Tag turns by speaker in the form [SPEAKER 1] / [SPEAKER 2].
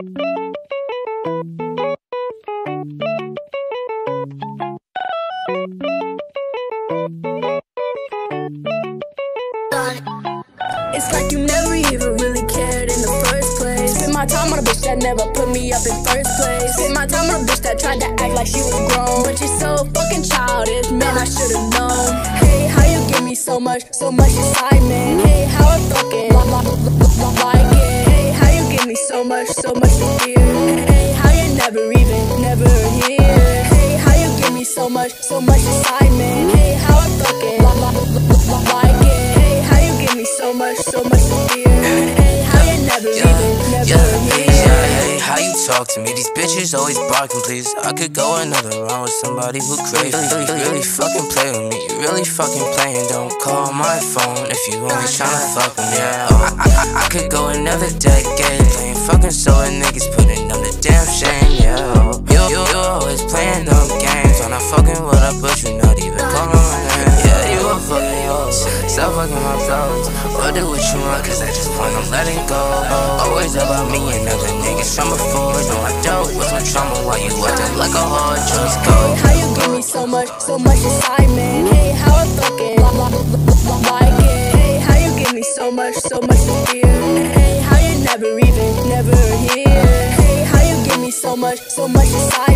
[SPEAKER 1] It's like you never even really cared in the first place. Spend my time on a bitch that never put me up in first place. Spend my time on a bitch that tried to act like she was grown, but you're so fucking childish, man, I should've known. Hey, how you give me so much excitement? Hey, how I fucking like it? Hey, how you give me so much to fear? Hey, how you never here? Hey, how you give me so much excitement? Hey, how I fucking like it? Hey, how you give me so much to fear? Hey, how you never here?
[SPEAKER 2] Hey, how you talk to me? These bitches always barking, please. I could go another round with somebody who crazy. Really fucking play with me. You really fucking playing. Don't call my phone if you only tryna fuck with me. Yeah, I could go another decade playing fucking solo niggas, putting on the damn shame. Yeah, you always playing them games. When I fucking what up, but you not even calling my name. Yeah, you a fucking yo. Stop fucking my flows. Or do what you want, cause at this point I'm letting go. Always about me and other niggas from before. No, I don't with my trauma while you acting like a whore. Just go.
[SPEAKER 1] Hey, how you give me so much excitement? Hey, how I fucking like it? Hey, how you give me so much to fear? Hey, how you never here? Hey, how you give me so much excitement?